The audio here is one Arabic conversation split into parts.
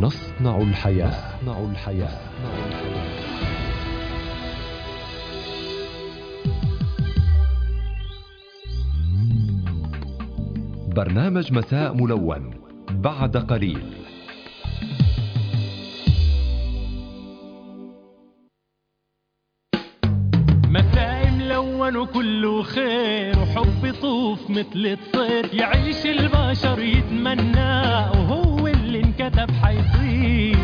نصنع الحياة. برنامج مساء ملون بعد قليل. مساء ملون وكله خير وحب يطوف مثل الطير، يعيش البشر يتمناه وهو اللي انكتب حيصير.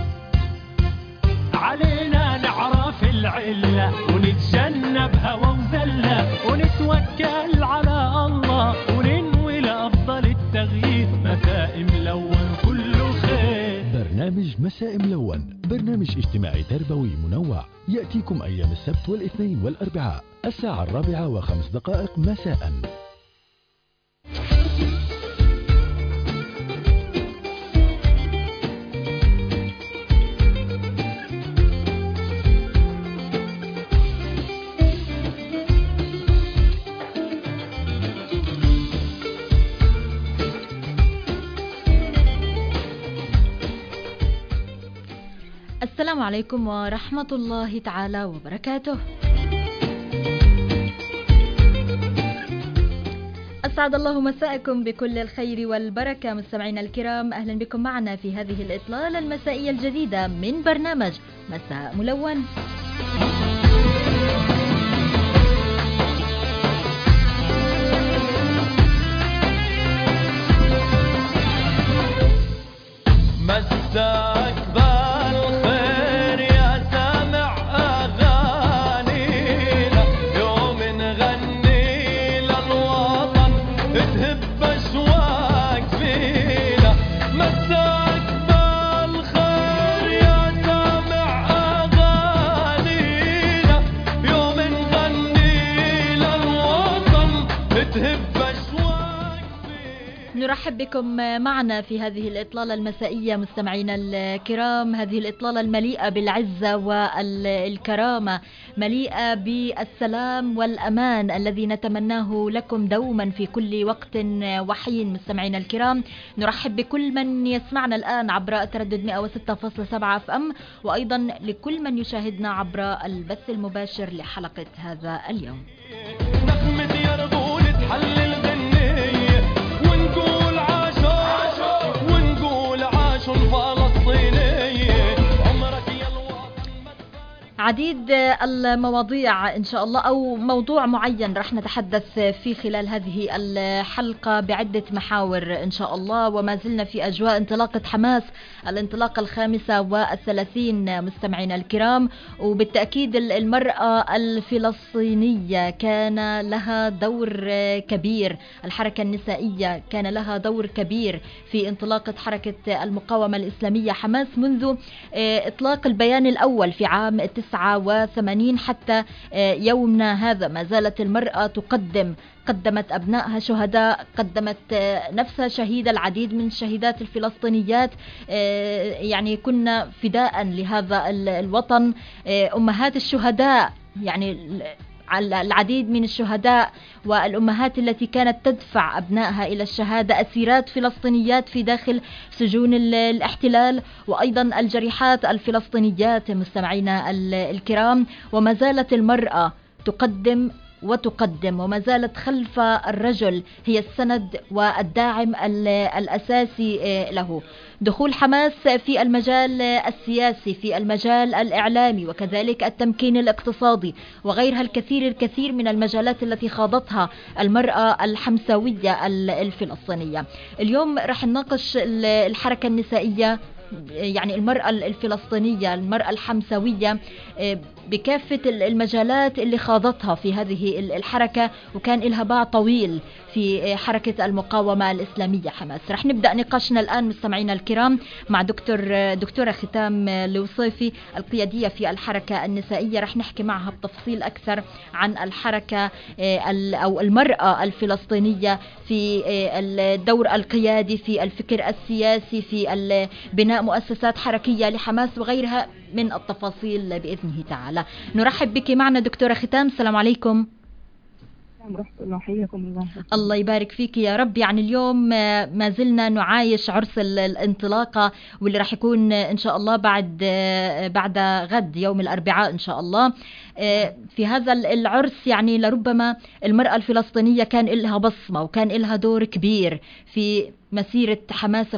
علينا نعرف العلة ونتجنب هوى وزلة ونتوكل على الله وننوي لأفضل التغيير. مساء ملون كله خير. برنامج مساء ملون برنامج اجتماعي تربوي منوع يأتيكم أيام السبت والاثنين والأربعاء الساعة 4:05 مساء. السلام عليكم ورحمة الله تعالى وبركاته. أسعد الله مساءكم بكل الخير والبركة مستمعينا الكرام، أهلا بكم معنا في هذه الإطلالة المسائية الجديدة من برنامج مساء ملون. مساك بالخير يا سامع أغانينا، يوم نغني للوطن تهب أشواق فينا. مساك بالخير يا سامع أغانينا، يوم نغني للوطن تهب أشواق فينا. نرحب بكم معنا في هذه الإطلالة المسائية مستمعينا الكرام، هذه الإطلالة المليئة بالعزة والكرامة، مليئة بالسلام والأمان الذي نتمناه لكم دوما في كل وقت وحين. مستمعينا الكرام، نرحب بكل من يسمعنا الآن عبر تردد 106.7 FM، وأيضا لكل من يشاهدنا عبر البث المباشر لحلقة هذا اليوم. نغمة يرغون تحلل غنية ونقول عاشوا ونقول عاشوا الفلسطينية. عمرك يا الوطن عديد المواضيع إن شاء الله، أو موضوع معين رح نتحدث في خلال هذه الحلقة بعدة محاور إن شاء الله، وما زلنا في أجواء انطلاقة حماس، الانطلاقة 35 مستمعينا الكرام. وبالتأكيد المرأة الفلسطينية كان لها دور كبير، الحركة النسائية كان لها دور كبير في انطلاقة حركة المقاومة الإسلامية حماس منذ إطلاق البيان الأول في عام 89 حتى يومنا هذا. ما زالت المرأة قدمت أبنائها شهداء، قدمت نفسها شهيدة، العديد من الشهيدات الفلسطينيات يعني كنا فداء لهذا الوطن. أمهات الشهداء، يعني العديد من الشهداء والأمهات التي كانت تدفع أبنائها إلى الشهادة، أسيرات فلسطينيات في داخل سجون الاحتلال، وأيضا الجريحات الفلسطينيات مستمعينا الكرام. وما زالت المرأة تقدم وما زالت خلف الرجل هي السند والداعم الأساسي له. دخول حماس في المجال السياسي، في المجال الإعلامي، وكذلك التمكين الاقتصادي وغيرها الكثير من المجالات التي خاضتها المرأة الحمساوية الفلسطينية. اليوم رح نناقش الحركة النسائية، يعني المرأة الفلسطينية، المرأة الحمساوية بكافة المجالات اللي خاضتها في هذه الحركة، وكان لها باع طويل في حركة المقاومة الإسلامية حماس. رح نبدأ نقاشنا الآن مستمعينا الكرام مع دكتورة ختام الوصيفي، القيادية في الحركة النسائية. رح نحكي معها بتفصيل أكثر عن الحركة أو المرأة الفلسطينية في الدور القيادي في الفكر السياسي، في بناء مؤسسات حركية لحماس وغيرها من التفاصيل بإذنه تعالى. نرحب بك معنا دكتورة ختام. السلام عليكم. ورحمة الله، حياكم الله. الله يبارك فيك يا رب. يعني اليوم ما زلنا نعايش عرس الانطلاقة، واللي راح يكون إن شاء الله بعد غد يوم الأربعاء إن شاء الله. في هذا العرس يعني لربما المرأة الفلسطينية كان لها بصمة وكان لها دور كبير في مسيرة حماس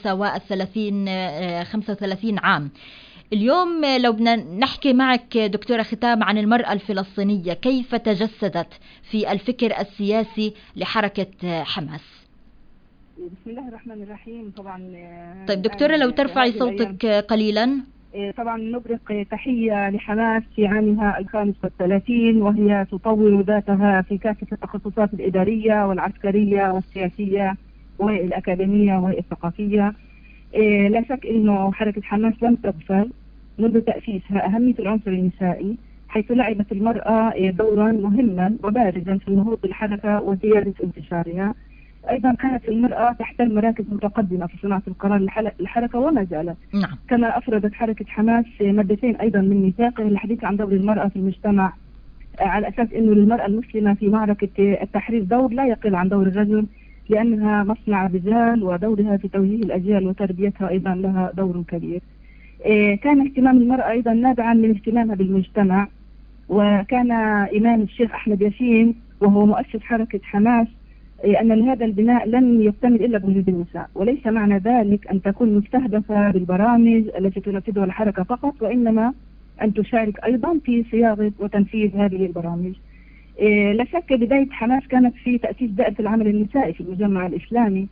35 عام. اليوم لو بدنا نحكي معك دكتورة ختام عن المرأة الفلسطينية، كيف تجسدت في الفكر السياسي لحركة حماس؟ بسم الله الرحمن الرحيم. طبعا طيب دكتورة لو ترفعي صوتك قليلا. طبعا نبرق تحية لحماس في عامها 35، وهي تطور ذاتها في كافة التخصصات الإدارية والعسكرية والسياسية والأكاديمية والثقافية. لا شك أنه حركة حماس لم تغفل منذ تأسيسها أهمية العنصر النسائي، حيث لعبت المرأة دورا مهما وبارزا في النهوض بالحركة وزيادة انتشارها. أيضا كانت المرأة تحتل مراكز متقدمة في صناعة القرار الحركة وما زالت. نعم. كما أفردت حركة حماس مادتين أيضا من ميثاقه الحديث عن دور المرأة في المجتمع، على أساس أنه للمرأة المسلمة في معركة التحرير دور لا يقل عن دور الرجل، لأنها مصنع الرجال، ودورها في توجيه الأجيال وتربيتها أيضا لها دور كبير. كان اهتمام المرأة أيضا نابعا من اهتمامها بالمجتمع، وكان إمام الشيخ أحمد ياسين وهو مؤسس حركة حماس أن لهذا البناء لن يكتمل إلا بوجود النساء، وليس معنى ذلك أن تكون مستهدفة بالبرامج التي تنفذها الحركة فقط، وإنما أن تشارك أيضا في صياغة وتنفيذ هذه البرامج. لا شك بداية حماس كانت في تأسيس دائرة العمل النسائي في المجمع الإسلامي.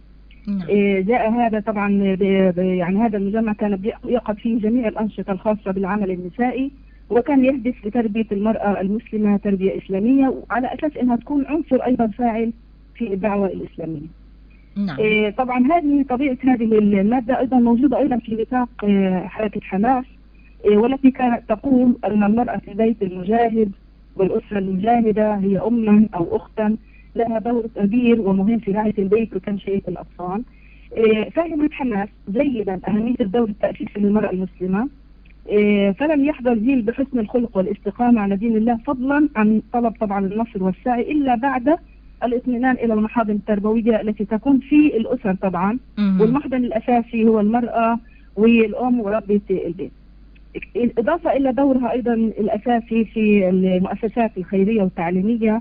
جاء هذا طبعا يعني هذا المجمع كان يقع فيه جميع الأنشطة الخاصة بالعمل النسائي، وكان يهدف لتربية المرأة المسلمة تربية إسلامية، وعلى أساس أنها تكون عنصر أيضا فاعل في الدعوة الإسلامية. نعم. طبعا طبيعة هذه المادة أيضا موجودة أيضا في نطاق حركة حماس، والتي كانت تقول أن المرأة في بيت المجاهد والأسرة المجاهدة هي أما أو أختا لها دور كبير ومهم في رعاية البيت وتنشئة الأطفال. فهمت حماس جيدا أهمية الدور التأسيسي للمرأة المسلمة، فلم يحضر جيل بحسن الخلق والاستقامة على دين الله فضلا عن طلب طبعا النصر والسعي إلا بعد الاطمئنان إلى المحاضن التربوية التي تكون في الأسر طبعا، والمحضن الأساسي هو المرأة والأم وربة البيت. إضافة إلى دورها أيضا الأساسي في المؤسسات الخيرية والتعليمية،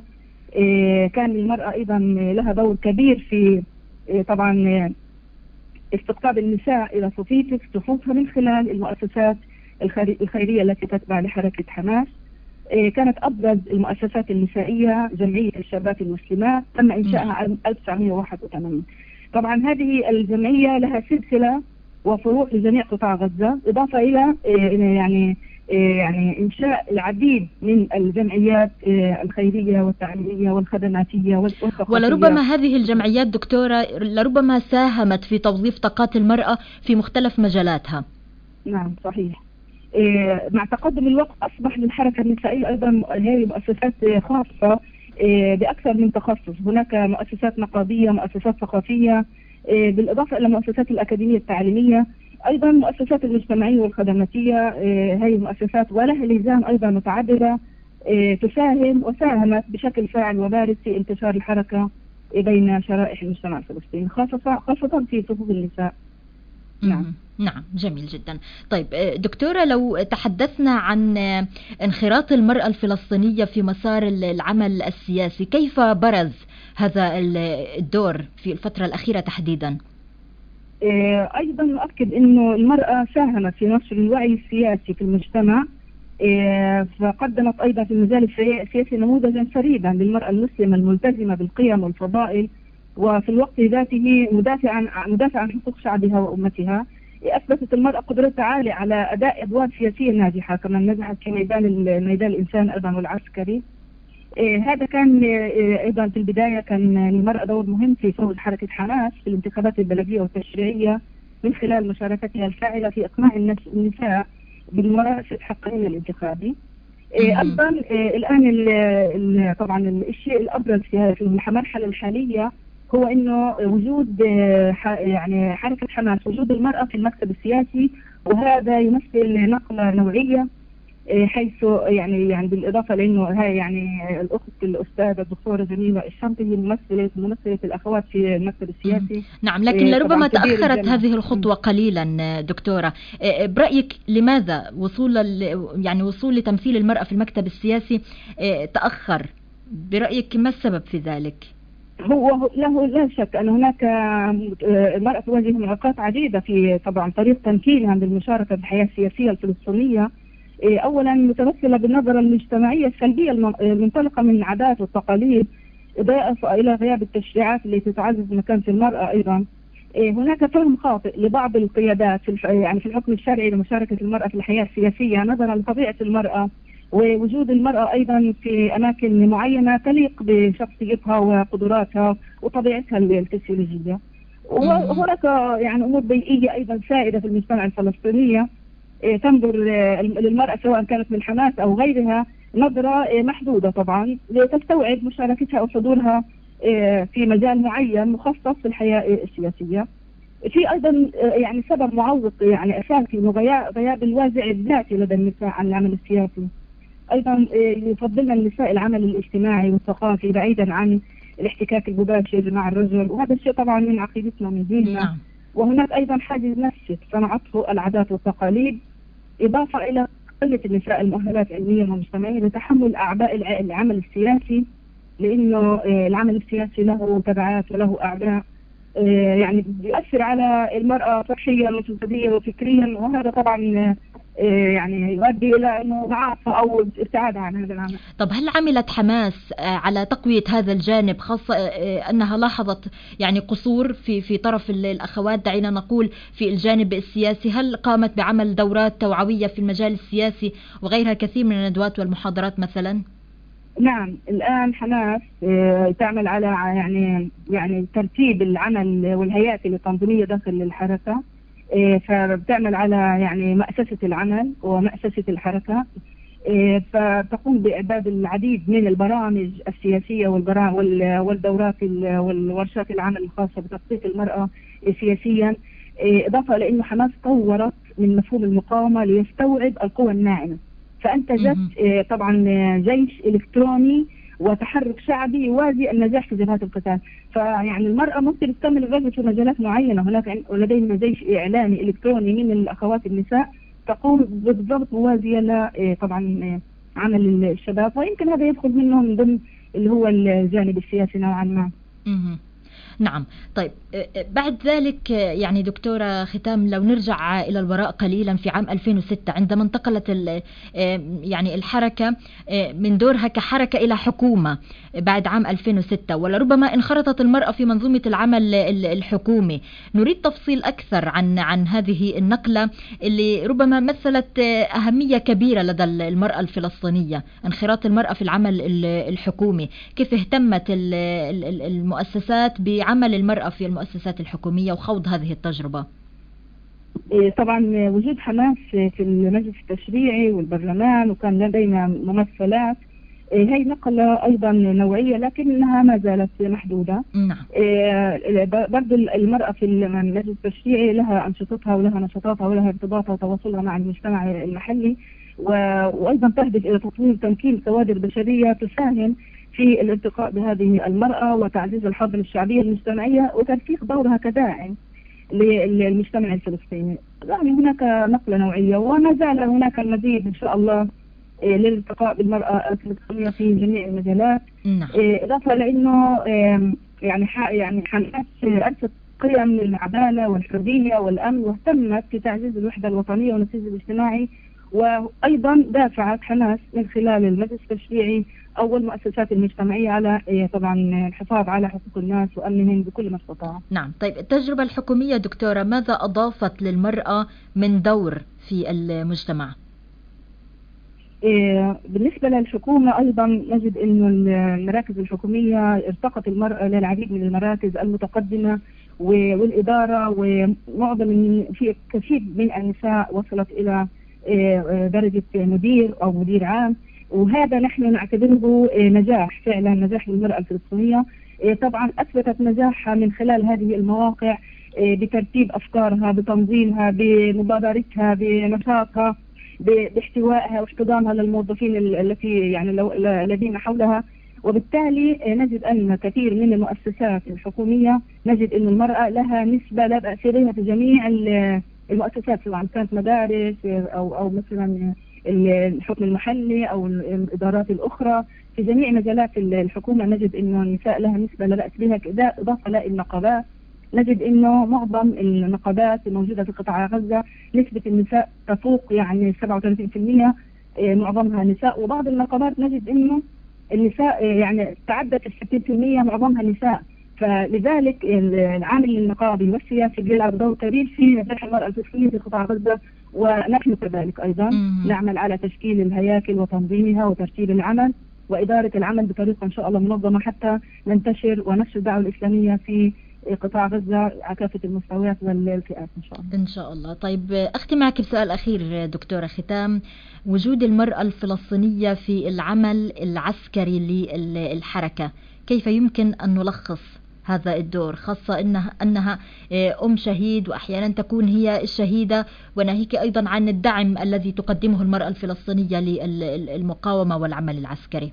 كان المرأة أيضا لها دور كبير في طبعا استقطاب النساء إلى صفوفها من خلال المؤسسات الخيرية التي تتبع لحركة حماس. كانت أبرز المؤسسات النسائية جمعية الشابات المسلمات، تم إنشائها عام 1981. طبعا هذه الجمعية لها سلسلة وفروع في جميع قطاع غزة، إضافة إلى يعني إنشاء العديد من الجمعيات الخيرية والتعليمية والخدماتية والثقافية. ولربما هذه الجمعيات دكتورة لربما ساهمت في توظيف طاقات المرأة في مختلف مجالاتها. نعم صحيح. مع تقدم الوقت أصبح للحركة النسائية أيضا هذه مؤسسات خاصة بأكثر من تخصص، هناك مؤسسات نقابية، مؤسسات ثقافية، بالإضافة إلى مؤسسات الأكاديمية التعليمية، أيضا مؤسسات المجتمعية والخدماتية. هذه المؤسسات ولها لجان أيضا متعددة تساهم وساهمت بشكل فاعل وبارز في انتشار الحركة بين شرائح المجتمع الفلسطيني، خاصة في صفوف النساء. نعم جميل جدا. طيب دكتورة لو تحدثنا عن انخراط المرأة الفلسطينية في مسار العمل السياسي، كيف برز هذا الدور في الفترة الأخيرة تحديدا؟ أيضا نؤكد أنه المرأة ساهمت في نشر الوعي السياسي في المجتمع، فقدمت أيضا في المجال السياسي نموذجا فريدا للمرأة المسلمة الملتزمة بالقيم والفضائل، وفي الوقت ذاته مدافع عن حقوق شعبها وأمتها. أثبتت المرأة قدرتها عالية على أداء أدوار سياسية ناجحة، كما نجحت في ميدان الإنسان أيضا والعسكري. هذا كان أيضا في البداية كان للمرأة دور مهم في فوز حركة حماس في الانتخابات البلدية والتشريعية من خلال مشاركتها الفاعلة في إقناع النساء بالممارسة حقها الانتخابي. أيضا الآن طبعا الشيء الأبرز في المرحلة الحالية هو إنه وجود يعني حركة حماس، وجود المرأة في المكتب السياسي، وهذا يمثل نقلة نوعية حيث يعني بالإضافة لأنه هاي يعني الأخت الأستاذة الدكتورة جميلة الشنطي هي ممثلة الأخوات في المكتب السياسي. نعم، لكن لربما تأخرت هذه الخطوة مم. قليلا دكتورة. برأيك لماذا وصول لتمثيل المرأة في المكتب السياسي تأخر؟ برأيك ما السبب في ذلك؟ هو لا شك أن هناك المرأة تواجه معوقات عديدة في طبعا طريق تمكينها من المشاركة في الحياة السياسية الفلسطينية. أولا متمثلة بالنظرة المجتمعية السلبية المنطلقة من العادات والتقاليد، إضافة إلى غياب التشريعات التي تعزز مكانة المرأة. أيضا هناك فهم خاطئ لبعض القيادات في الحكم الشرعي لمشاركة المرأة في الحياة السياسية نظرا لطبيعة المرأة ووجود المرأة أيضا في أماكن معينة تليق بشخصيتها وقدراتها وطبيعتها الفسيولوجية. وهناك يعني أمور بيئية أيضا سائدة في المجتمع الفلسطيني تنظر للمرأة سواء كانت من حماس أو غيرها نظرة محدودة طبعا لتستوعب مشاركتها أو حضورها في مجال معين مخصص في الحياة السياسية. في أيضا يعني سبب معوق يعني أساسي غياب الوازع الذاتي لدى النساء عن العمل السياسي. أيضا يفضلن النساء العمل الاجتماعي والثقافي بعيدا عن الاحتكاك المباشر مع الرجل، وهذا الشيء طبعا من عقيدتنا من ديننا. وهناك أيضا حاجز نفسي صنعته العادات والتقاليد، إضافة إلى قلة النساء المؤهلات علميا ومجتمعيا لتحمل أعباء العمل السياسي، لأنه العمل السياسي له تبعات وله أعباء يعني بيؤثر على المرأة صحيا وجسديا وفكريا، وهذا طبعا يعني يؤدي إلى أنه ضعف أو ابتعاد عن هذا العمل. طب هل عملت حماس على تقوية هذا الجانب، خاصة أنها لاحظت يعني قصور في طرف الأخوات دعينا نقول في الجانب السياسي؟ هل قامت بعمل دورات توعوية في المجال السياسي وغيرها كثير من الندوات والمحاضرات مثلا؟ نعم، الآن حماس تعمل على يعني ترتيب العمل والهيئات التنظيمية داخل الحركة، فبتعمل على يعني مؤسسة العمل ومؤسسة الحركة، فتقوم بإعداد العديد من البرامج السياسية والدورات والورشات العمل الخاصة بتثقيف المرأة سياسيا، إضافة لأنه حماس طورت من مفهوم المقاومة ليستوعب القوى الناعمة، فأنتجت طبعا جيش إلكتروني وتحرك شعبي يوازي النجاح في جبهات القتال. فيعني المرأة ممكن تكمل الرجل في مجالات معينة. هناك لدينا جيش إعلامي إلكتروني من الأخوات النساء تقوم بالضبط موازية ل طبعا عمل الشباب، ويمكن هذا يدخل منه من ضمن اللي هو الجانب السياسي نوعا ما. نعم. طيب بعد ذلك يعني دكتورة ختام، لو نرجع إلى الوراء قليلا في عام 2006 عندما انتقلت يعني الحركة من دورها كحركة إلى حكومة بعد عام 2006، ولربما انخرطت المرأة في منظومة العمل الحكومي. نريد تفصيل أكثر عن هذه النقلة اللي ربما مثلت أهمية كبيرة لدى المرأة الفلسطينية، انخراط المرأة في العمل الحكومي. كيف اهتمت المؤسسات بعمل المرأة في المؤسسات الحكومية وخوض هذه التجربة؟ طبعا وجود حماس في المجلس التشريعي والبرلمان وكان لدينا ممثلات، هي نقلة أيضا نوعية لكنها ما زالت محدودة. نعم. برضو المرأة في المجلس التشريعي لها أنشطتها ولها نشاطاتها ولها ارتباطها وتواصلها مع المجتمع المحلي، وأيضا تهدف إلى تطوير تمكين كوادر بشرية تساهم في الارتقاء بهذه المرأة وتعزيز الحاضنة الشعبية المجتمعية وترسيخ دورها كداعم للمجتمع الفلسطيني. يعني هناك نقلة نوعية وما زال هناك المزيد إن شاء الله للالتقاء بالمرأة الفلسطينية في جميع المجالات. إضافة لأنه يعني حماس أسست قيم العدالة والحرية والأمن واهتمت بتعزيز الوحدة الوطنية والنسيج الاجتماعي، وأيضا دافعت حماس من خلال المجلس التشريعي أو المؤسسات المجتمعية على طبعا الحفاظ على حقوق الناس وأمنهم بكل ما استطاع. نعم. طيب التجربة الحكومية دكتورة ماذا أضافت للمرأة من دور في المجتمع؟ بالنسبة للحكومة أيضا نجد أن المراكز الحكومية ارتقت المرأة للعديد من المراكز المتقدمة والإدارة، ومعظم في كثير من النساء وصلت إلى درجة مدير أو مدير عام، وهذا نحن نعتبره نجاح فعلا، نجاح للمرأة الفلسطينية. طبعا أثبتت نجاحها من خلال هذه المواقع بترتيب أفكارها، بتنظيمها، بمبادرتها، بنشاطها، باحتوائها واحتضانها للموظفين التي يعني الذين حولها. وبالتالي نجد أن كثير من المؤسسات الحكومية نجد أن المرأة لها نسبة لا بأس بها في جميع المؤسسات، سواء كانت مدارس أو مثلا الحكم المحلي أو الإدارات الأخرى. في جميع مجالات الحكومة نجد أنه النساء لها نسبة لا بأس بها. إضافة للنقابات نجد أنه معظم النقابات الموجودة في قطاع غزة نسبة النساء تفوق يعني 37%، معظمها نساء. وبعض النقابات نجد أنه النساء يعني تعدت 60%، معظمها نساء. فلذلك العامل النقابي والسياسي بيلعب دور كبير في نجاح المرأة الفلسطينية في قطاع غزة، ونحن كذلك أيضا نعمل على تشكيل الهياكل وتنظيمها وترتيب العمل وإدارة العمل بطريقة إن شاء الله منظمة حتى ننتشر ونشر الدعوة الإسلامية في قطاع غزة على كافة المستويات والفئات إن شاء الله. إن شاء الله. طيب أختم معك بسؤال أخير دكتورة ختام، وجود المرأة الفلسطينية في العمل العسكري للحركة، كيف يمكن أن نلخص هذا الدور، خاصة أنها أم شهيد وأحيانا تكون هي الشهيدة، وناهيك أيضا عن الدعم الذي تقدمه المرأة الفلسطينية للمقاومة والعمل العسكري؟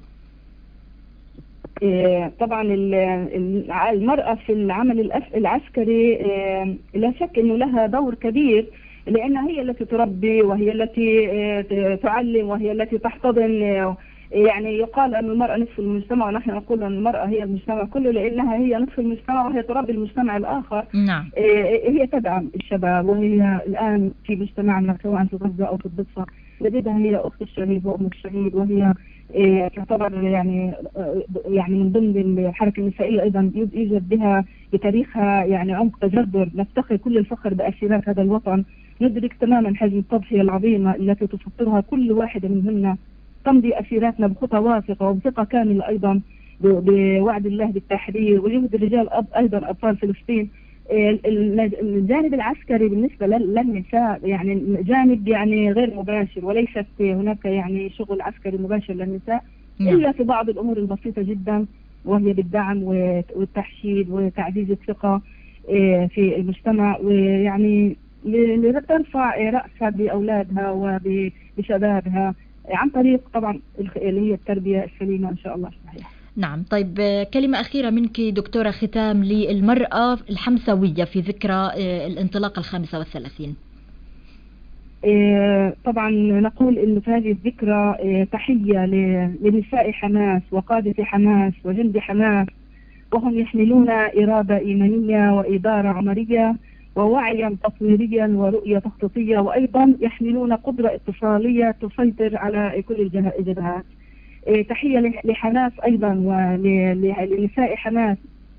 طبعا المرأة في العمل العسكري لا شك أنه لها دور كبير، لأنها هي التي تربي وهي التي تعلم وهي التي تحتضن. يعني يقال أن المرأة نصف المجتمع، ونحن نقول أن المرأة هي المجتمع كله، لأنها هي نصف المجتمع وهي تربي المجتمع الآخر. نعم. هي تدعم الشباب، وهي الآن في مجتمعنا سواء في غزة أو في الضفة لديها هي أخت الشهيد وأم الشهيد، وهي تعتبر يعني من ضمن الحركة النسائية أيضا يوجد بها بتاريخها يعني عمق تجذر. نفتخر كل الفخر بأسيرات هذا الوطن، ندرك تماما حجم التضحية العظيمة التي تسطرها كل واحدة منهن. تمضي أسيراتنا بخطى واثقة وبثقة كاملة أيضا بوعد الله بالتحرير وجهد الرجال أيضا أبطال فلسطين. الجانب العسكري بالنسبة للنساء يعني جانب يعني غير مباشر، وليست هناك يعني شغل عسكري مباشر للنساء إلا في بعض الأمور البسيطة جدا، وهي بالدعم والتحشيد وتعزيز الثقة في المجتمع، ويعني لترفع رأسها بأولادها وبشبابها عن طريق طبعا اللي هي التربية السليمة إن شاء الله. صحيح. نعم. طيب كلمة أخيرة منك دكتورة ختام للمرأة الحمسوية في ذكرى الانطلاق 35. طبعا نقول إنه في هذه الذكرى تحية لنساء حماس وقادة حماس وجند حماس، وهم يحملون إرادة إيمانية وإدارة عمرية ووعيا تطويريا ورؤية تخطيطية، وأيضا يحملون قدرة اتصالية تسيطر على كل الجبهات. تحية لحماس أيضا ولنساء حماس،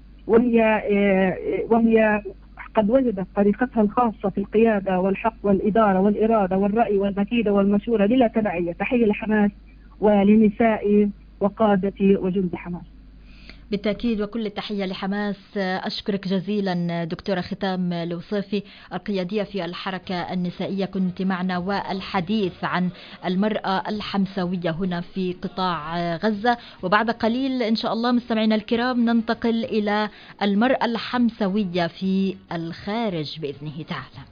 وهي قد وجدت طريقتها الخاصة في القيادة والحق والإدارة والإرادة والرأي والمكيدة والمشورة بلا تبعية. تحية لحماس ولنساء وقادة وجند حماس. بالتأكيد، وكل التحية لحماس. أشكرك جزيلا دكتورة ختام الوصيفي، القيادية في الحركة النسائية، كنت معنا والحديث عن المرأة الحمسوية هنا في قطاع غزة. وبعد قليل إن شاء الله مستمعينا الكرام ننتقل إلى المرأة الحمسوية في الخارج بإذنه تعالى.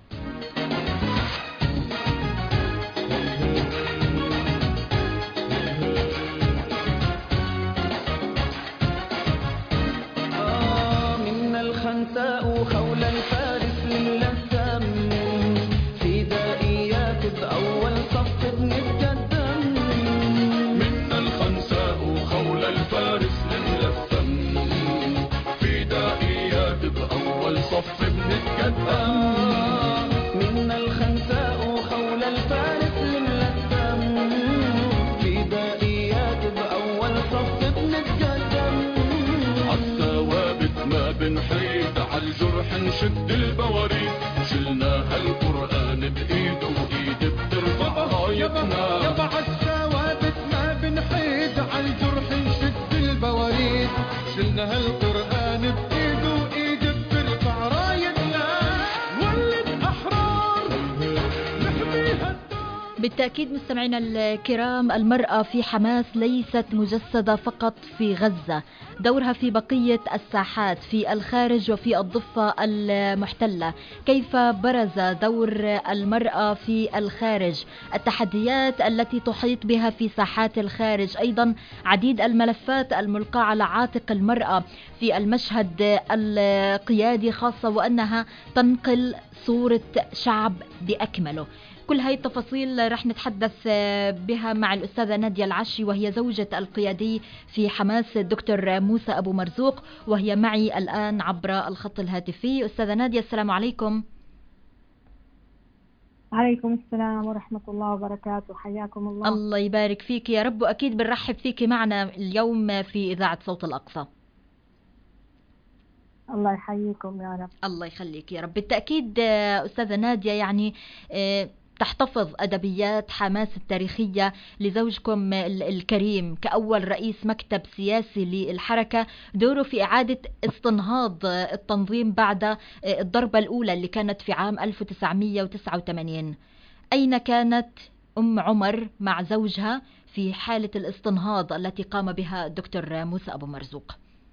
الخنساء خول الفارس للثم فدائيات بأول صف بنتقدم. منا الخنساء خول الفارس للثم فدائيات بأول صف بنتقدم. منا الخنساء خول الفارس للثم فدائيات بأول صف بنتقدم. عالثوابت ما بنحيد عالجرح نشد البواريد، شلناها القرآن بإيد وإيد بترفع رايتنا. يابا عالثوابت ما بنحيد عالجرح نشد البواريد، شلناها القرآن بإيد وإيد بترفع رايتنا. نولد أحرار نحميها الدار. بالتأكيد مستمعينا الكرام، المرأة في حماس ليست مجسدة فقط في غزة، دورها في بقية الساحات في الخارج وفي الضفة المحتلة. كيف برز دور المرأة في الخارج، التحديات التي تحيط بها في ساحات الخارج، أيضا عديد الملفات الملقاة على عاتق المرأة في المشهد القيادي، خاصة وأنها تنقل صورة شعب بأكمله. كل هاي التفاصيل رح نتحدث بها مع الأستاذة نادية العشي، وهي زوجة القيادي في حماس الدكتور موسى أبو مرزوق، وهي معي الآن عبر الخط الهاتفي. أستاذة نادية، السلام عليكم. عليكم السلام ورحمة الله وبركاته، حياكم الله. الله يبارك فيك يا رب، وأكيد بنرحب فيك معنا اليوم في إذاعة صوت الأقصى. الله يحييكم يا رب. الله يخليك يا رب. بالتأكيد أستاذة نادية، يعني تحتفظ أدبيات حماس التاريخية لزوجكم الكريم كأول رئيس مكتب سياسي للحركة، دوره في إعادة استنهاض التنظيم بعد الضربة الأولى اللي كانت في عام 1989. أين كانت أم عمر مع زوجها في حالة الاستنهاض التي قام بها الدكتور موسى أبو مرزوق؟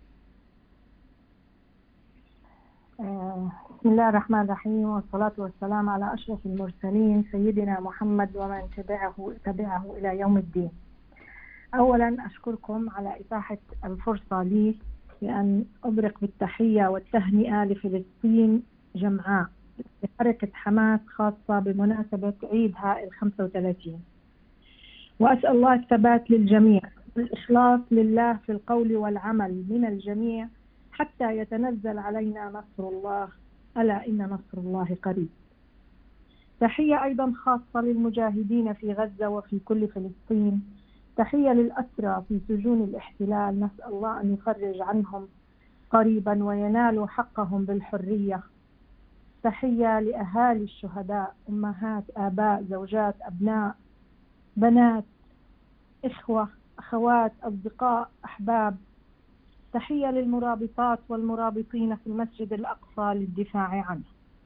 بسم الله الرحمن الرحيم، والصلاة والسلام على أشرف المرسلين سيدنا محمد ومن تبعه إلى يوم الدين. أولا أشكركم على إتاحة الفرصة لي لأن أبرق بالتحية والتهنئة لفلسطين جمعاء لحركة حماس، خاصة بمناسبة عيدها 35. وأسأل الله الثبات للجميع والإخلاص لله في القول والعمل من الجميع حتى يتنزل علينا نصر الله، ألا إن نصر الله قريب. تحية أيضا خاصة للمجاهدين في غزة وفي كل فلسطين. تحية للأسرى في سجون الاحتلال، نسأل الله أن يفرج عنهم قريبا وينالوا حقهم بالحرية. تحية لأهالي الشهداء، أمهات، آباء، زوجات، أبناء، بنات، إخوة، أخوات، أصدقاء، أحباب. تحية للمرابطات والمرابطين في المسجد الأقصى للدفاع عنه.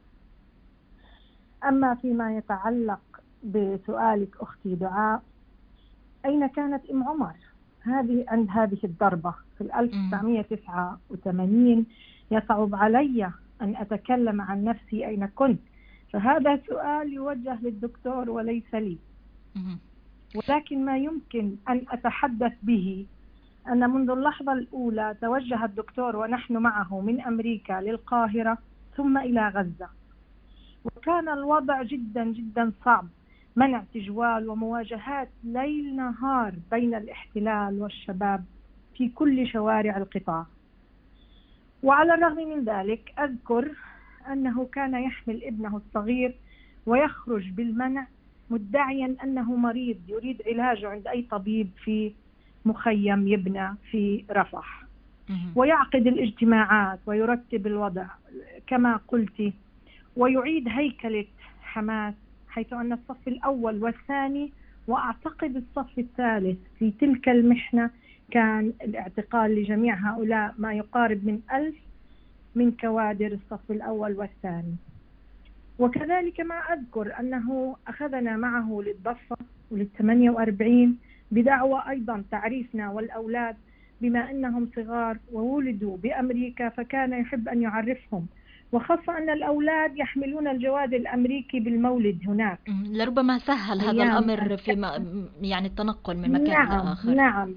أما فيما يتعلق بسؤالك أختي دعاء، أين كانت أم عمر عند هذه الضربة في 1989؟ يصعب علي أن أتكلم عن نفسي أين كنت، فهذا سؤال يوجه للدكتور وليس لي. ولكن ما يمكن أن أتحدث به أن منذ اللحظة الأولى توجه الدكتور ونحن معه من أمريكا للقاهرة ثم إلى غزة، وكان الوضع جدا جدا صعب، منع تجوال ومواجهات ليل نهار بين الاحتلال والشباب في كل شوارع القطاع. وعلى الرغم من ذلك أذكر أنه كان يحمل ابنه الصغير ويخرج بالمنع مدعيا أنه مريض يريد علاجه عند أي طبيب في مخيم يبنى في رفح، ويعقد الاجتماعات ويرتب الوضع كما قلت، ويعيد هيكلة حماس، حيث أن الصف الأول والثاني وأعتقد الصف الثالث في تلك المحنة كان الاعتقال لجميع هؤلاء، ما يقارب من 1000 من كوادر الصف الأول والثاني. وكذلك ما أذكر أنه أخذنا معه للضفة ول48 بدعوى أيضا تعريفنا والأولاد بما أنهم صغار وولدوا بأمريكا، فكان يحب أن يعرفهم، وخاصة أن الأولاد يحملون الجواد الأمريكي بالمولد هناك، لربما سهل هذا الأمر في يعني التنقل من مكان إلى آخر. نعم،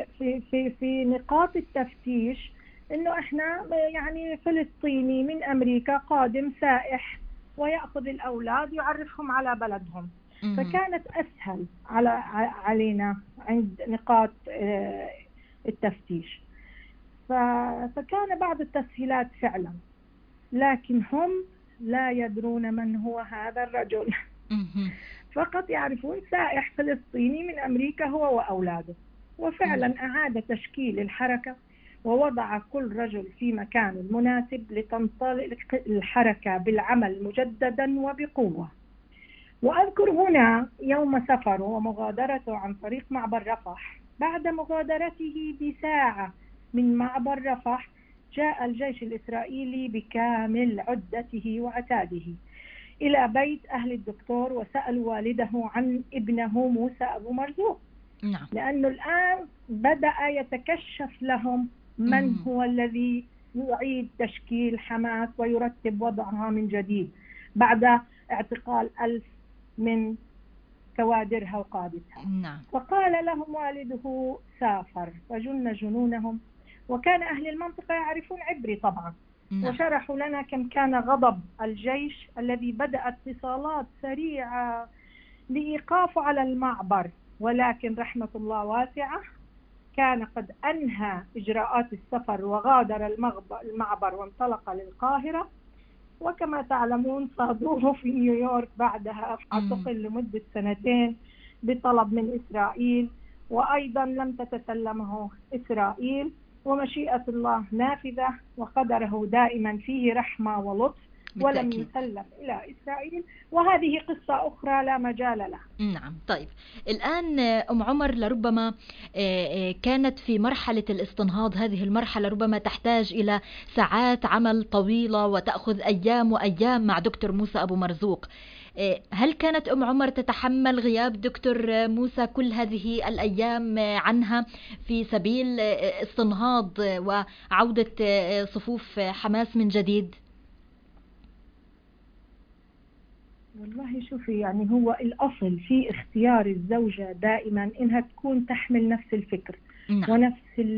في نقاط التفتيش إنه إحنا يعني فلسطيني من أمريكا قادم سائح ويأخذ الأولاد يعرفهم على بلدهم، فكانت أسهل علينا عند نقاط التفتيش. فكان بعض التسهيلات فعلا، لكن هم لا يدرون من هو هذا الرجل، فقط يعرفون سائح فلسطيني من أمريكا هو وأولاده. وفعلا أعاد تشكيل الحركة ووضع كل رجل في مكانه المناسب لتنطلق الحركة بالعمل مجددا وبقوة. وأذكر هنا يوم سفره ومغادرته عن طريق معبر رفح. بعد مغادرته بساعة من معبر رفح جاء الجيش الإسرائيلي بكامل عدته وعتاده إلى بيت أهل الدكتور وسألوا والده عن ابنه موسى أبو مرزوق. نعم. لأنه الآن بدأ يتكشف لهم من هو الذي يعيد تشكيل حماس ويرتب وضعها من جديد بعد اعتقال 1000 من كوادرها وقادتها. نعم. فقال لهم والده سافر فجن جنونهم، وكان أهل المنطقة يعرفون عبري طبعا. نعم. وشرحوا لنا كم كان غضب الجيش الذي بدأ اتصالات سريعة لإيقافه على المعبر، ولكن رحمة الله واسعة كان قد أنهى إجراءات السفر وغادر المعبر وانطلق للقاهرة. وكما تعلمون صادوه في نيويورك بعدها أعتقل لمدة 2 بطلب من إسرائيل، وأيضا لم تتسلمه إسرائيل، ومشيئة الله نافذة وقدره دائما فيه رحمة ولطف، ولم يسلم إلى إسرائيل، وهذه قصة أخرى لا مجال لها. نعم. طيب الآن أم عمر لربما كانت في مرحلة الاستنهاض، هذه المرحلة ربما تحتاج إلى ساعات عمل طويلة وتأخذ أيام وأيام مع دكتور موسى أبو مرزوق. هل كانت أم عمر تتحمل غياب دكتور موسى كل هذه الأيام عنها في سبيل استنهاض وعودة صفوف حماس من جديد؟ والله شوفي، يعني هو الأصل في اختيار الزوجة دائما إنها تكون تحمل نفس الفكر. نعم. ونفس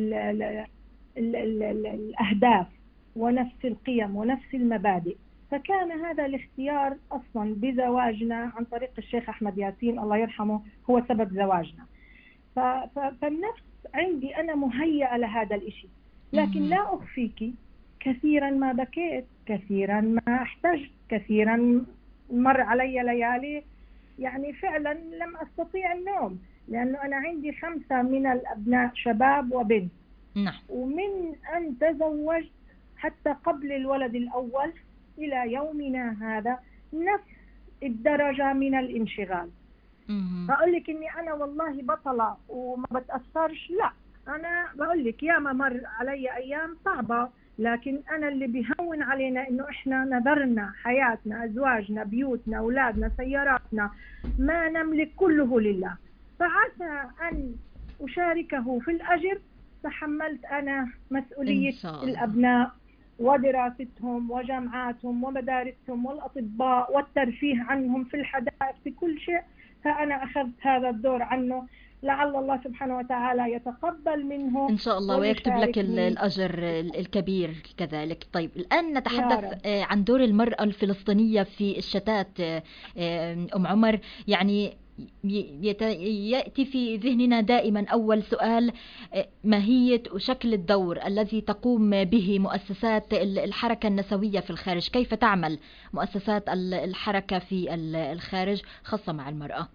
الأهداف ونفس القيم ونفس المبادئ. فكان هذا الاختيار أصلا بزواجنا عن طريق الشيخ أحمد ياسين الله يرحمه هو سبب زواجنا. فالنفس عندي أنا مهيئة لهذا الإشي، لكن لا أخفيك كثيرا ما بكيت، كثيرا ما احتجت، كثيرا مر علي ليالي يعني فعلا لم أستطيع النوم، لأنه أنا عندي 5 من الأبناء شباب وبنت. نعم. ومن أن تزوجت حتى قبل الولد الأول إلى يومنا هذا نفس الدرجة من الانشغال. أقول لك إني أنا والله بطلة وما بتأثرش، لا، أنا بقول لك ياما مر علي أيام صعبة، لكن أنا اللي بيهون علينا إنه إحنا نذرنا حياتنا، أزواجنا، بيوتنا، أولادنا، سياراتنا، ما نملك كله لله، فعسى أن أشاركه في الأجر. تحملت أنا مسؤولية الأبناء ودراستهم وجامعاتهم ومدارسهم والأطباء والترفيه عنهم في الحدائق في كل شيء، فأنا أخذت هذا الدور عنه. لعل الله سبحانه وتعالى يتقبل منه إن شاء الله ويكتب لك الأجر الكبير كذلك. طيب الآن نتحدث عن دور المرأة الفلسطينية في الشتات. أم عمر، يعني يأتي في ذهننا دائما أول سؤال: ماهية وشكل الدور الذي تقوم به مؤسسات الحركة النسوية في الخارج؟ كيف تعمل مؤسسات الحركة في الخارج خاصة مع المرأة؟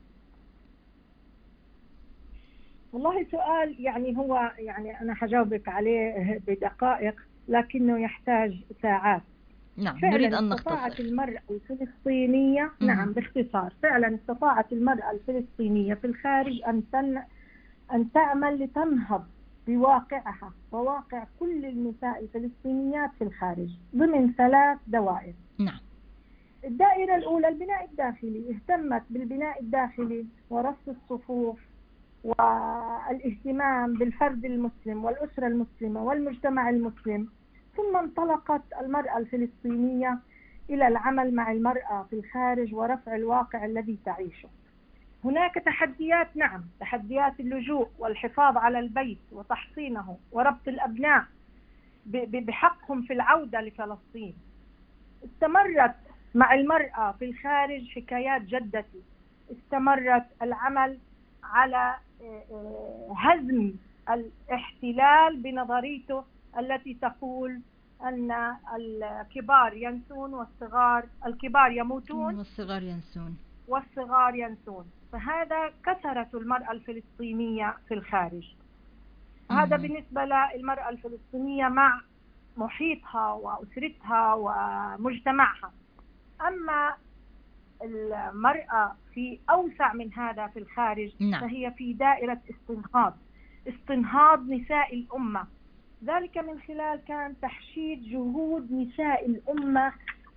والله سؤال يعني هو يعني أنا حجاوبك عليه بدقائق لكنه يحتاج ساعات. نعم، نريد أن نختصر. استطاعت المرأة الفلسطينية نعم باختصار، فعلا استطاعت المرأة الفلسطينية في الخارج أن تعمل لتنهض بواقعها وواقع كل النساء الفلسطينيات في الخارج ضمن 3 دوائر. نعم. الدائرة الأولى البناء الداخلي، اهتمت بالبناء الداخلي ورص الصفوف والاهتمام بالفرد المسلم والأسرة المسلمة والمجتمع المسلم. ثم انطلقت المرأة الفلسطينية إلى العمل مع المرأة في الخارج ورفع الواقع الذي تعيشه. هناك تحديات، نعم، تحديات اللجوء والحفاظ على البيت وتحصينه وربط الأبناء بحقهم في العودة لفلسطين. استمرت مع المرأة في الخارج حكايات جدتي، استمرت العمل على هزم الاحتلال بنظريته التي تقول أن الكبار ينسون والصغار، الكبار يموتون والصغار ينسون. فهذا كسرت المرأة الفلسطينية في الخارج. هذا بالنسبة للمرأة الفلسطينية مع محيطها وأسرتها ومجتمعها. أما المرأة في أوسع من هذا في الخارج فهي في دائرة استنهاض نساء الأمة، ذلك من خلال كان تحشيد جهود نساء الأمة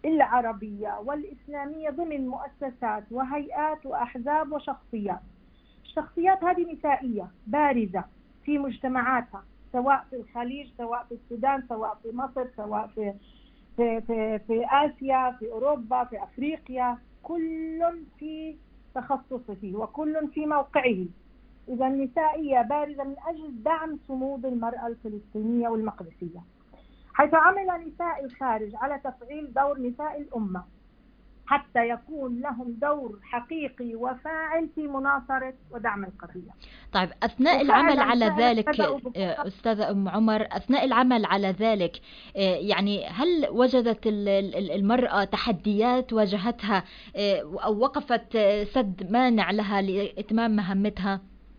العربية والإسلامية ضمن مؤسسات وهيئات وأحزاب وشخصيات. الشخصيات هذه نسائية بارزة في مجتمعاتها، سواء في الخليج، سواء في السودان، سواء في مصر، سواء في آسيا، في أوروبا، في أفريقيا، كل في تخصصه وكل في موقعه. إذا نسائية بارزة من أجل دعم صمود المرأة الفلسطينية والمقدسية، حيث عمل نساء الخارج على تفعيل دور نساء الأمة حتى يكون لهم دور حقيقي وفاعل في مناصرة ودعم القضية. طيب أثناء العمل على ذلك أستاذة أم عمر، أثناء العمل على ذلك يعني هل وجدت المرأة تحديات واجهتها أو وقفت سد مانع لها لإتمام مهمتها؟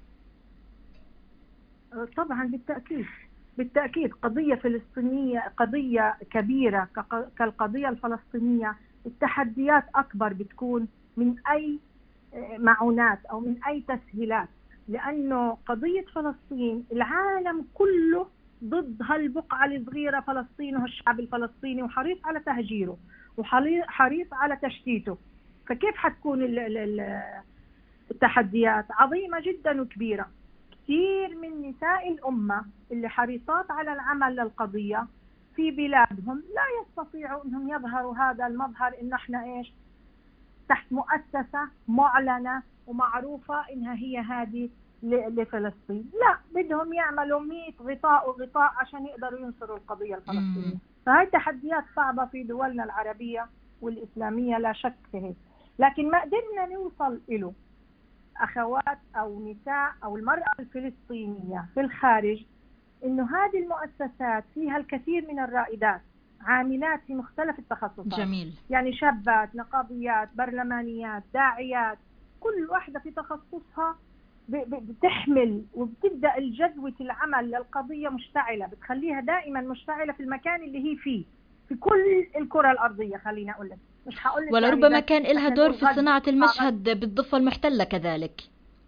طبعا بالتأكيد قضية فلسطينية قضية كبيرة كالقضية الفلسطينية، التحديات أكبر بتكون من أي معونات أو من أي تسهيلات، لأنه قضية فلسطين العالم كله ضد هالبقعة الصغيرة فلسطين والشعب الفلسطيني، وحريص على تهجيره وحريص على تشتيته. فكيف حتكون التحديات؟ عظيمة جدا وكبيرة. كثير من نساء الأمة اللي حريصات على العمل للقضية في بلادهم لا يستطيعوا أنهم يظهروا هذا المظهر، إن احنا إيش تحت مؤسسة معلنة ومعروفة إنها هي هذه لفلسطين. لا، بدهم يعملوا 100 غطاء عشان يقدروا ينصروا القضية الفلسطينية. فهي تحديات صعبة في دولنا العربية والإسلامية، لا شك في هيك. لكن ما قدرنا نوصل إله أخوات أو نساء أو المرأة الفلسطينية في الخارج، إنه هذه المؤسسات فيها الكثير من الرائدات عاملات في مختلف التخصصات. جميل. يعني شابات، نقابيات، برلمانيات، داعيات، كل واحدة في تخصصها بتحمل وبتبدأ الجدوى العمل للقضية مشتعلة، بتخليها دائما مشتعلة في المكان اللي هي فيه في كل الكرة الأرضية. خلينا أقول لك، مش هقول لك ولربما كان لها دور في صناعة المشهد بالضفة المحتلة كذلك.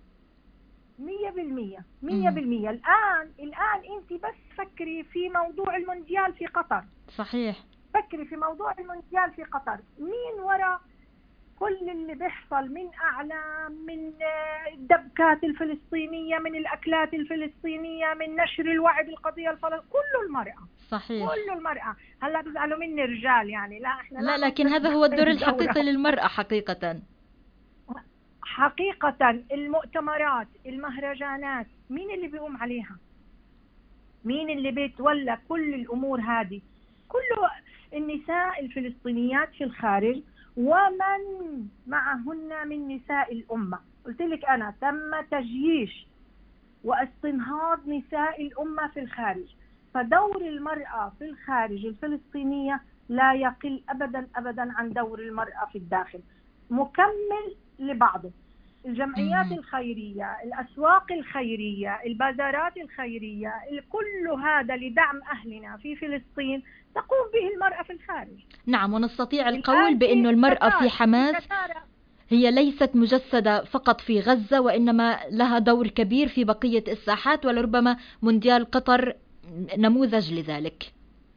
100%. الآن أنت بس فكري في موضوع المونديال في قطر. صحيح. فكري في موضوع المونديال في قطر، مين وراء كل اللي بيحصل من أعلام، من الدبكات الفلسطينية، من الأكلات الفلسطينية، من نشر الوعي بالقضية الفلسطينية، كله المرأة. صحيح. كله المرأة. هلا بيزعلوا مني الرجال، يعني لا احنا لا لكن هذا هو الدور الحقيقي للمرأة حقيقة. المؤتمرات، المهرجانات، مين اللي بيقوم عليها؟ مين اللي بيتولى كل الأمور هذه؟ كله النساء الفلسطينيات في الخارج ومن معهن من نساء الأمة. قلت لك أنا تم تجييش واستنهاض نساء الأمة في الخارج، فدور المرأة في الخارج الفلسطينية لا يقل أبدا عن دور المرأة في الداخل، مكمل لبعضه. الجمعيات الخيرية، الأسواق الخيرية، البازارات الخيرية، كل هذا لدعم أهلنا في فلسطين تقوم به المرأة في الخارج. نعم، ونستطيع القول بأن المرأة في حماس هي ليست مجسدة فقط في غزة، وإنما لها دور كبير في بقية الساحات، ولربما مونديال قطر نموذج لذلك.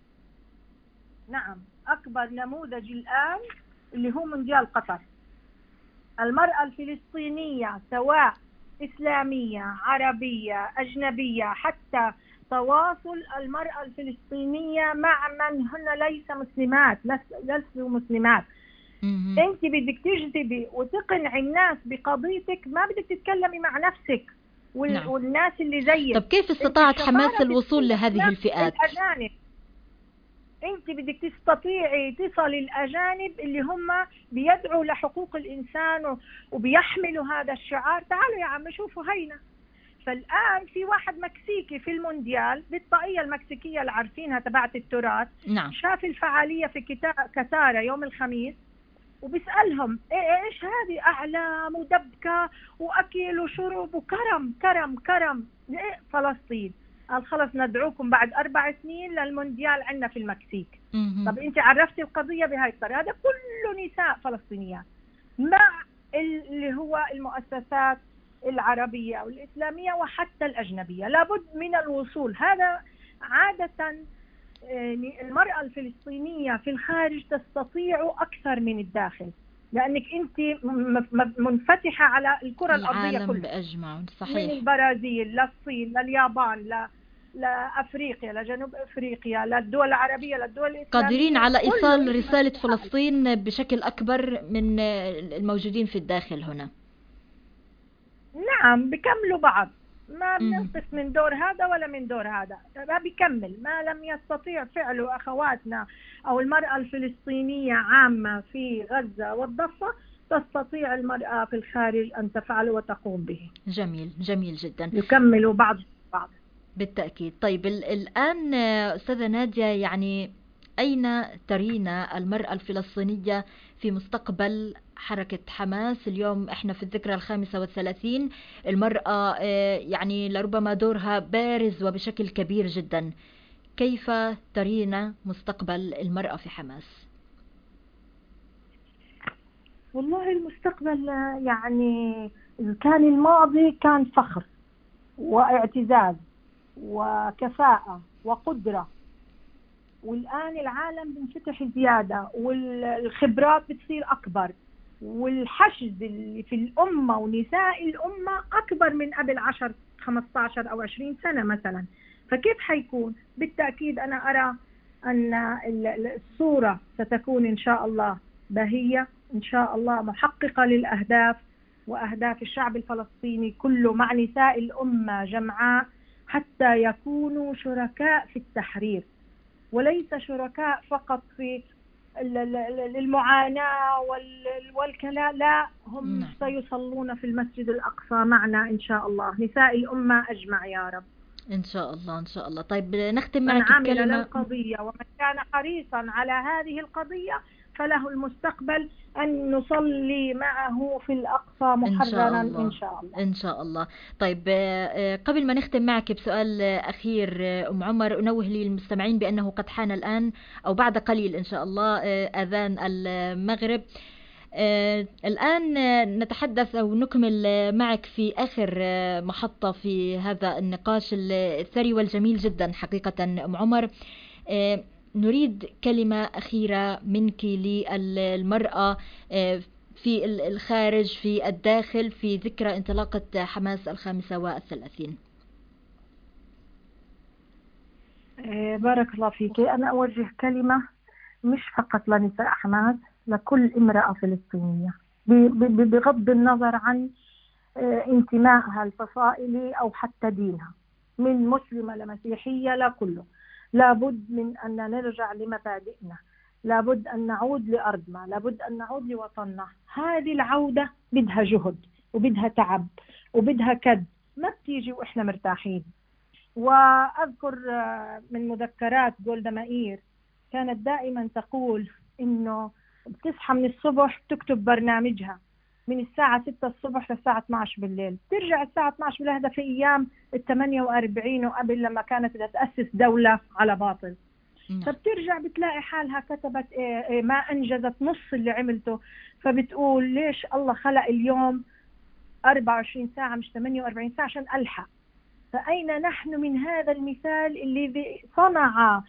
نعم، أكبر نموذج الآن اللي هو مونديال قطر. المرأة الفلسطينية سواء إسلامية، عربية، أجنبية، حتى تواصل المرأة الفلسطينية مع من هن ليس مسلمات، لسوا مسلمات. أنت بدك تجذبي وتقنعي الناس بقضيتك، ما بدك تتكلمي مع نفسك والناس اللي زيك. طب كيف استطاعت حماس الوصول لهذه الفئات؟ الأجانب. انت بدك تستطيعي تصل الأجانب اللي هم بيدعوا لحقوق الإنسان وبيحملوا هذا الشعار. تعالوا يا عم شوفوا هينا. فالآن في واحد مكسيكي في المونديال بالطاقية المكسيكية اللي عارفينها تبعت التراث. نعم. شاف الفعالية في كتارة يوم الخميس وبيسألهم ايش هذه؟ أعلام ودبكة وأكل وشرب وكرم كرم كرم. فلسطين. قال خلص ندعوكم بعد 4 سنين للمونديال عندنا في المكسيك. طب انت عرفتي القضية بهاي الطريقة. هذا كله نساء فلسطينيات مع اللي هو المؤسسات العربية والإسلامية وحتى الأجنبية. لابد من الوصول. هذا عادة المرأة الفلسطينية في الخارج تستطيع أكثر من الداخل، لأنك أنت منفتحة على الكرة الأرضية العالم كلها بأجمعه، من صحيح. البرازيل للصين لليابان لأفريقيا لجنوب أفريقيا للدول العربية للدول الإسلامية، قادرين على إيصال كله رسالة فلسطين بشكل أكبر من الموجودين في الداخل هنا. نعم بيكملوا بعض، ما بننقص من دور هذا ولا من دور هذا، ما بيكمل. ما لم يستطيع فعله أخواتنا أو المرأة الفلسطينية عامة في غزة والضفة، تستطيع المرأة في الخارج أن تفعله وتقوم به. جميل، جميل جدا. يكملوا بعض. بالتأكيد. طيب الآن أستاذة نادية، يعني أين ترينا المرأة الفلسطينية في مستقبل حركة حماس؟ اليوم احنا في الذكرى 35، المرأة يعني لربما دورها بارز وبشكل كبير جدا. كيف ترينا مستقبل المرأة في حماس؟ والله المستقبل يعني كان الماضي كان فخر واعتزاز وكفاءة وقدرة، والآن العالم بنفتح زيادة والخبرات بتصير أكبر، والحشد اللي في الأمة ونساء الأمة أكبر من قبل 10 15 أو 20 سنة مثلا. فكيف حيكون؟ بالتأكيد أنا أرى أن الصورة ستكون إن شاء الله بهية، إن شاء الله محققة للأهداف وأهداف الشعب الفلسطيني كله مع نساء الأمة جمعاء، حتى يكونوا شركاء في التحرير، وليس شركاء فقط في المعاناة والكلام، لا، هم سيصلون في المسجد الأقصى معنا إن شاء الله، نساء الأمة أجمع يا رب إن شاء الله، إن شاء الله. طيب نختم معك من عمل بكلمة. للقضية ومن كان حريصا على هذه القضية فله المستقبل أن نصلي معه في الأقصى محررا إن شاء الله. إن شاء الله. طيب قبل ما نختم معك بسؤال أخير أم عمر، أنوه للمستمعين بأنه قد حان الآن أو بعد قليل إن شاء الله أذان المغرب. الآن نتحدث أو نكمل معك في آخر محطة في هذا النقاش الثري والجميل جدا حقيقة أم عمر. نريد كلمة أخيرة منك للمرأة في الخارج في الداخل في ذكرى انطلاقة حماس 35. بارك الله فيك. أنا أوجه كلمة مش فقط لنساء حماس، لكل امرأة فلسطينية بغض النظر عن انتمائها الفصائلي أو حتى دينها، من مسلمة لمسيحية لا كله. لابد من أن نرجع لمبادئنا، لابد أن نعود لأرضنا، لابد أن نعود لوطننا. هذه العودة بدها جهد وبدها تعب وبدها كد، ما بتيجي وإحنا مرتاحين. وأذكر من مذكرات جولدا مائير كانت دائما تقول إنه بتصحى من الصبح تكتب برنامجها من الساعة 6 الصبح للساعة 12 بالليل، ترجع الساعة 12 بالليل. هذا في أيام 48 وقبل لما كانت تأسس دولة على باطل. فبترجع بتلاقي حالها كتبت ما أنجزت نص اللي عملته، فبتقول ليش الله خلق اليوم 24 ساعة مش 48 ساعة عشان ألحق. فأين نحن من هذا المثال اللي صنع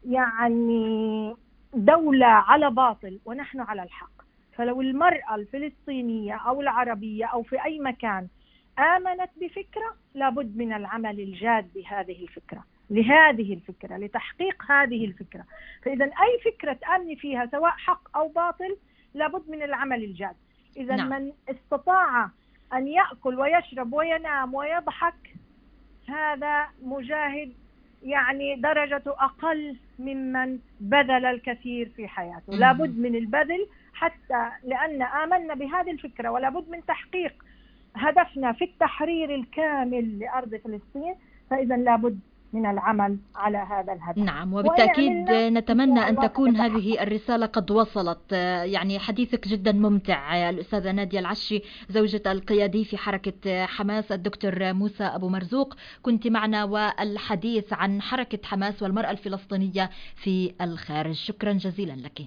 يعني دولة على باطل ونحن على الحق؟ فلو المرأة الفلسطينية أو العربية أو في أي مكان آمنت بفكرة، لابد من العمل الجاد بهذه الفكرة، لهذه الفكرة، لتحقيق هذه الفكرة. فإذا أي فكرة تآمني فيها سواء حق أو باطل لابد من العمل الجاد. إذا من استطاع أن يأكل ويشرب وينام ويضحك، هذا مجاهد يعني درجته أقل ممن بذل الكثير في حياته. لابد من البذل حتى لأن آمنا بهذه الفكرة، ولابد من تحقيق هدفنا في التحرير الكامل لأرض فلسطين. فإذا لابد من العمل على هذا الهدف. نعم، وبالتأكيد نتمنى أن تكون هذه الرسالة قد وصلت. يعني حديثك جدا ممتع الأستاذة نادية العشي، زوجة القيادي في حركة حماس الدكتور موسى أبو مرزوق، كنت معنا والحديث عن حركة حماس والمرأة الفلسطينية في الخارج. شكرا جزيلا لك.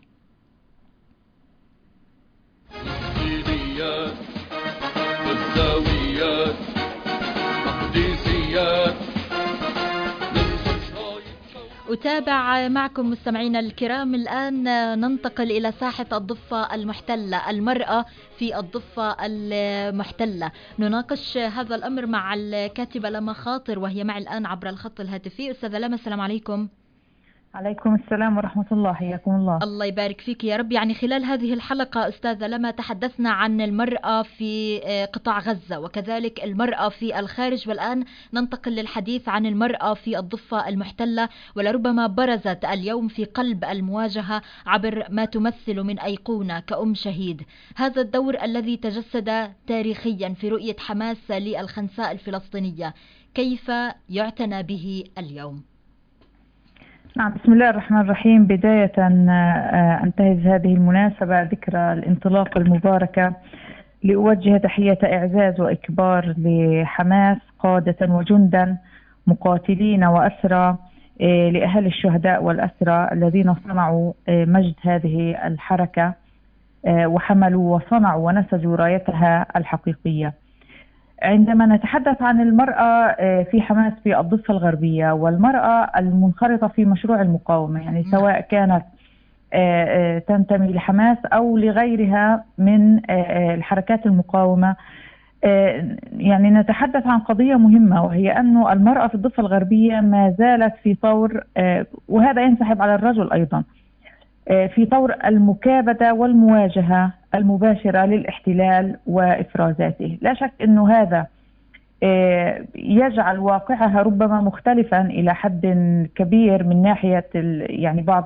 والزاويات تقديسيات. نتابع معكم مستمعينا الكرام. الآن ننتقل إلى ساحة الضفة المحتلة، المرأة في الضفة المحتلة. نناقش هذا الأمر مع الكاتبة لما خاطر، وهي معي الآن عبر الخط الهاتفي. أستاذة لما، السلام عليكم. عليكم السلام ورحمة الله، حياكم الله. الله يبارك فيك يا رب. يعني خلال هذه الحلقة أستاذة لما تحدثنا عن المرأة في قطاع غزة وكذلك المرأة في الخارج، والآن ننتقل للحديث عن المرأة في الضفة المحتلة، ولربما برزت اليوم في قلب المواجهة عبر ما تمثل من أيقونة كأم شهيد. هذا الدور الذي تجسد تاريخيا في رؤية حماس للخنساء الفلسطينية، كيف يعتنى به اليوم؟ نعم، بسم الله الرحمن الرحيم. بداية أنتهز هذه المناسبة ذكرى الانطلاق المباركة لأوجه تحية إعزاز وإكبار لحماس قادة وجندا مقاتلين وأسرى، لأهل الشهداء والأسرى الذين صنعوا مجد هذه الحركة وحملوا وصنعوا ونسجوا رايتها الحقيقية. عندما نتحدث عن المرأة في حماس في الضفة الغربية والمرأة المنخرطة في مشروع المقاومة، يعني سواء كانت تنتمي لحماس أو لغيرها من الحركات المقاومة، يعني نتحدث عن قضية مهمة، وهي أن المرأة في الضفة الغربية ما زالت في طور، وهذا ينسحب على الرجل أيضا، في طور المكابدة والمواجهة المباشرة للاحتلال وإفرازاته. لا شك أنه هذا يجعل واقعها ربما مختلفا إلى حد كبير من ناحية يعني بعض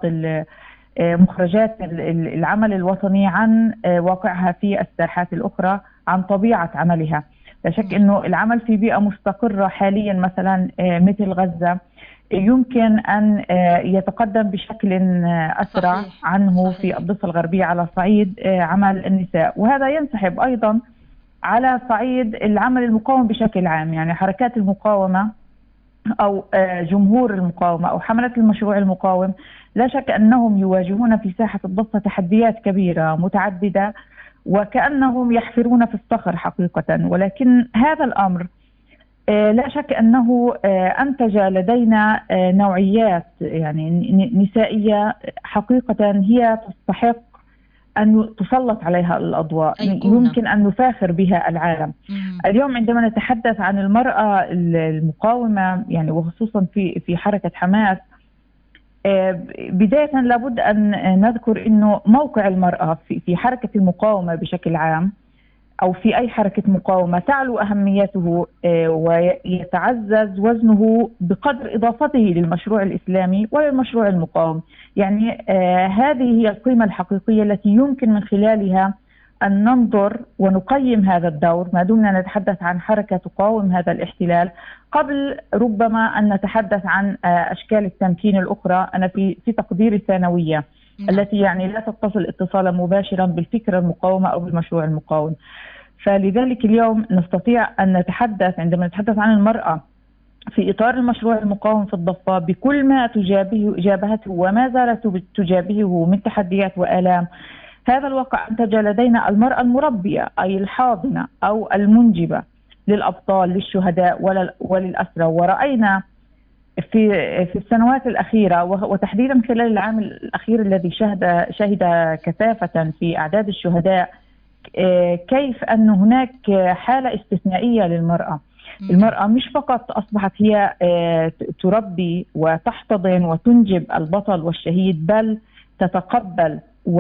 مخرجات العمل الوطني عن واقعها في الساحات الأخرى، عن طبيعة عملها. لا شك أنه العمل في بيئة مستقرة حاليا مثلا مثل غزة يمكن أن يتقدم بشكل أسرع عنه في الضفة الغربية على صعيد عمل النساء، وهذا ينسحب أيضا على صعيد العمل المقاوم بشكل عام. يعني حركات المقاومة أو جمهور المقاومة أو حملة المشروع المقاوم لا شك أنهم يواجهون في ساحة الضفة تحديات كبيرة متعددة، وكأنهم يحفرون في الصخر حقيقة. ولكن هذا الأمر لا شك أنه أنتج لدينا نوعيات يعني نسائية حقيقة هي تستحق أن تسلط عليها الأضواء، يمكن أن نفاخر بها العالم. اليوم عندما نتحدث عن المرأة المقاومة يعني وخصوصا في حركة حماس، بداية لابد أن نذكر أنه موقع المرأة في حركة المقاومة بشكل عام أو في أي حركة مقاومة تعلو أهميته ويتعزز وزنه بقدر إضافته للمشروع الإسلامي وللمشروع المقاوم. يعني هذه هي القيمة الحقيقية التي يمكن من خلالها أن ننظر ونقيم هذا الدور ما دمنا نتحدث عن حركة تقاوم هذا الاحتلال، قبل ربما أن نتحدث عن أشكال التمكين الأخرى. أنا في تقديري ثانوية التي يعني لا تتصل اتصالا مباشرا بالفكرة المقاومة أو بالمشروع المقاوم. فلذلك اليوم نستطيع أن نتحدث عندما نتحدث عن المرأة في إطار المشروع المقاوم في الضفة بكل ما جابهته وما زالت تجابهه من تحديات وآلام. هذا الواقع أنتج لدينا المرأة المربية أي الحاضنة أو المنجبة للأبطال للشهداء وللأسرى. ورأينا في السنوات الأخيرة وتحديدا خلال العام الأخير الذي شهد كثافة في أعداد الشهداء كيف أن هناك حالة استثنائية للمرأة. المرأة مش فقط أصبحت هي تربي وتحتضن وتنجب البطل والشهيد، بل تتقبل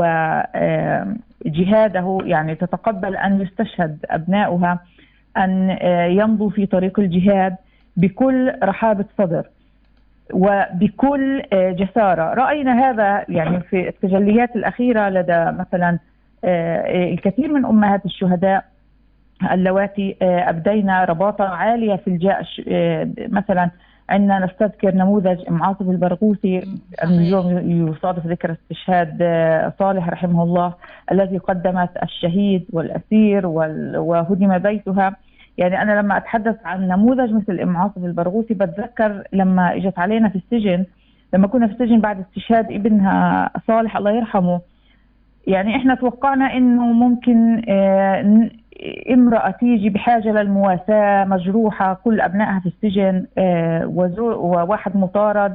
وجهاده، يعني تتقبل أن يستشهد أبناؤها، أن يمضوا في طريق الجهاد بكل رحابة صدر وبكل جسارة. رأينا هذا يعني في التجليات الأخيرة لدى مثلا الكثير من أمهات الشهداء اللواتي أبدينا رباطة عالية في الجأش. مثلا عندنا نستذكر نموذج أم عاصف البرغوثي، اليوم يصادف ذكرى استشهاد صالح رحمه الله الذي قدمت الشهيد والأسير وهدم بيتها. يعني أنا لما أتحدث عن نموذج مثل أم عاصف البرغوثي بتذكر لما إجت علينا في السجن، لما كنا في السجن بعد استشهاد ابنها صالح الله يرحمه. يعني إحنا توقعنا إنه ممكن امرأة تيجي بحاجة للمواساة، مجروحة كل أبنائها في السجن وواحد مطارد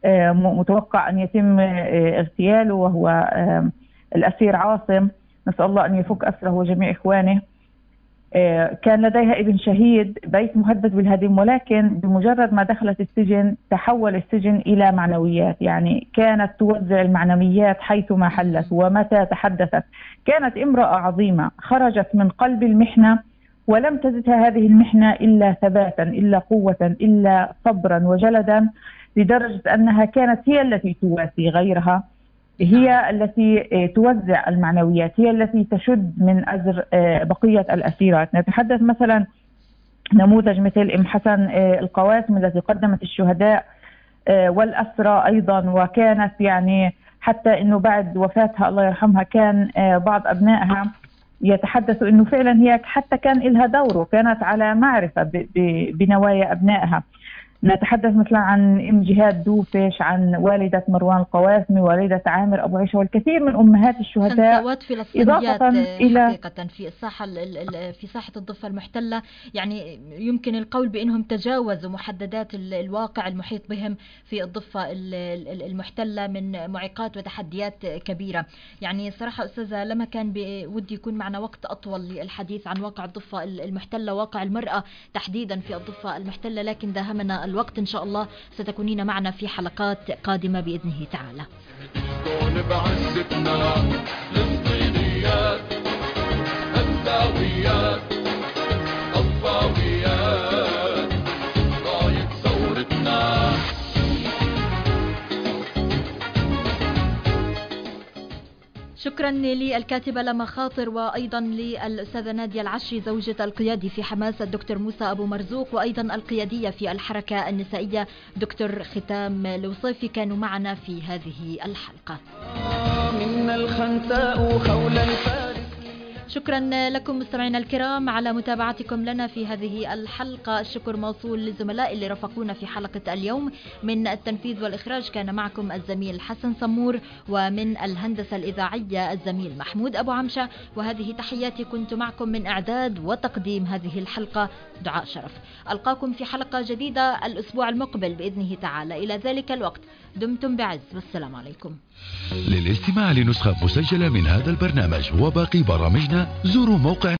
متوقع أن يتم اغتياله، وهو الأسير عاصم، نسأل الله أن يفك أسره وجميع إخوانه. كان لديها ابن شهيد، بيت مهدد بالهدم، ولكن بمجرد ما دخلت السجن تحول السجن إلى معنويات، يعني كانت توزع المعنويات حيثما حلت ومتى تحدثت. كانت امرأة عظيمة خرجت من قلب المحنة ولم تزدها هذه المحنة إلا ثباتا، إلا قوة، إلا صبرا وجلدا، لدرجة أنها كانت هي التي تواسي غيرها، هي التي توزع المعنويات، هي التي تشد من أزر بقية الأسيرات. نتحدث مثلا نموذج مثل أم حسن القواسم التي قدمت الشهداء والأسرى أيضا، وكانت يعني حتى أنه بعد وفاتها الله يرحمها كان بعض أبنائها يتحدثوا أنه فعلا هي حتى كان لها دور وكانت على معرفة بنوايا أبنائها. نتحدث مثلا عن ام جهاد دوفش، عن والدة مروان القواسمي، والدة عامر أبو عيشة، والكثير من أمهات الشهداء. سنوات فلسطينيات حقيقة في ساحة الضفة المحتلة، يعني يمكن القول بأنهم تجاوزوا محددات الواقع المحيط بهم في الضفة المحتلة من معيقات وتحديات كبيرة. يعني صراحة أستاذة لما كان ودي يكون معنا وقت أطول للحديث عن واقع الضفة المحتلة، واقع المرأة تحديدا في الضفة المحتلة، لكن داهمنا الوقت. إن شاء الله ستكونين معنا في حلقات قادمة بإذنه تعالى. كون بعزتنا الفلسطينيات الداويات الضاويات راية ثورتنا. شكرا للكاتبة لما خاطر، وأيضا للأستاذة نادية العشري زوجة القيادي في حماس الدكتور موسى أبو مرزوق، وأيضا القيادية في الحركة النسائية دكتور ختام الوصيفي، كانوا معنا في هذه الحلقة. من الخنساء خول الفارس. شكرا لكم مستمعينا الكرام على متابعتكم لنا في هذه الحلقة. الشكر موصول للزملاء اللي رافقونا في حلقة اليوم. من التنفيذ والإخراج كان معكم الزميل حسن سمور، ومن الهندسة الإذاعية الزميل محمود أبو عمشة، وهذه تحياتي، كنت معكم من إعداد وتقديم هذه الحلقة دعاء شرف. ألقاكم في حلقة جديدة الأسبوع المقبل بإذنه تعالى. إلى ذلك الوقت دمتم بعز، والسلام عليكم. للاستماع لنسخة مسجلة من هذا البرنامج وباقي برامجنا زوروا موقع